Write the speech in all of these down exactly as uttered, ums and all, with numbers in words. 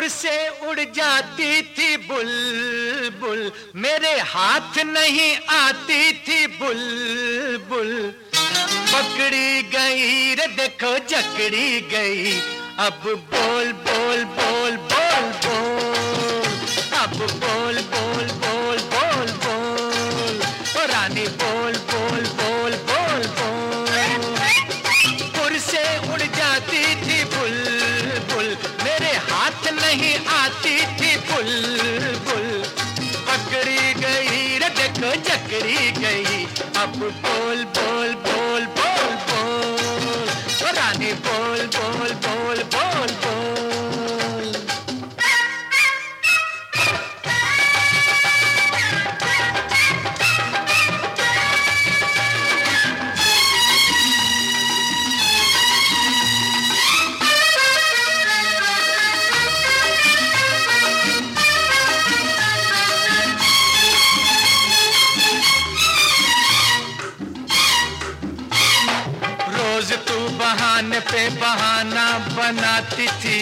फुर से उड़ जाती थी बुलबुल, मेरे हाथ नहीं आती थी बुलबुल। पकड़ी गई रे देखो जकड़ी गई, अब बोल बोल बोल बोल बोल, अब बोल बोल बोल बोल बोल, ओ रानी बोल बोल बोल बोल बोल। फुर से उड़ जाती थी बुलबुल, मेरे हाथ नहीं आती थी बुलबुल। पकड़ी गई रे देखो जकड़ी गई, अब बोल बोल बोल बोल बोल, ओ रानी बोल बोल बोल बोल बोल। रोज तू बहाने पे बहाना बनाती थी,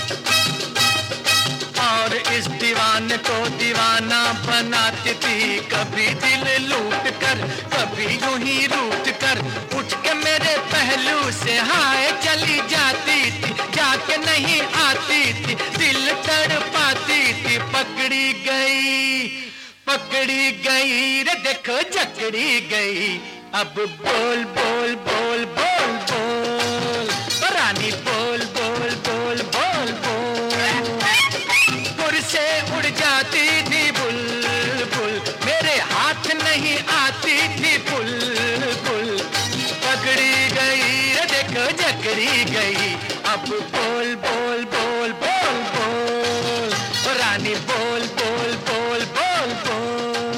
और इस दीवाने को दीवाना बनाती थी। कभी दिल लूट कर, कभी यूं ही रूठ कर, उठ के मेरे पहलू से हाय चली जाती थी। जाके नहीं आती थी, दिल तड़पाती थी। पकड़ी गई, पकड़ी गई रे देखो जकड़ी गई, अब बोल बोल बोल बोल बोल, रानी बोल बोल बोल बोल बोल। फुर से उड़ जाती थी बुलबुल, मेरे हाथ नहीं आती थी बुलबुल। पकड़ी गई रे देखो जकड़ी गई, अब बोल बोल बोल बोल बोल, रानी बोल बोल बोल बोल बोल।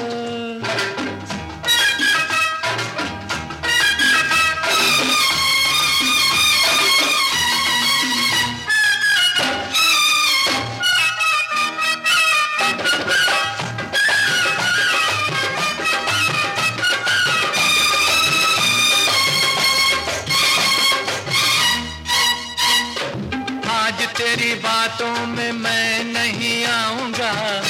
आज तेरी बातों में मैं नहीं आऊंगा,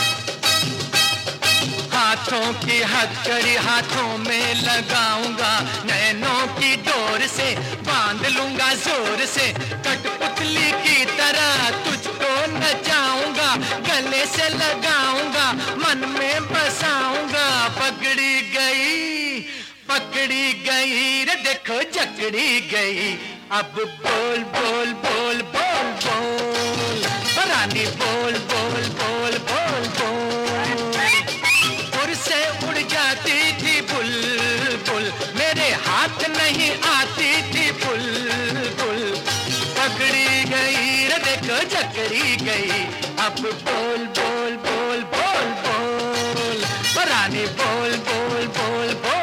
हाथों की हथकड़ी हाथों में लगाऊंगा। नैनों की डोर से बांध लूंगा जोर से, कठपुतली की तरह तुझको नचाऊंगा। गले से लगाऊंगा, मन में बसाऊंगा। पकड़ी गई, पकड़ी गई रे देखो जकड़ी गई, अब बोल बोल बोल बोल बोल, रानी बोल बोल बोल बोल बोल। फुर से उड़ जाती थी बुलबुल, मेरे हाथ नहीं आती थी बुलबुल। पकड़ी गई रे देखो जकड़ी गई, अब बोल बोल बोल बोल बोल, रानी बोल बोल बोल बोल।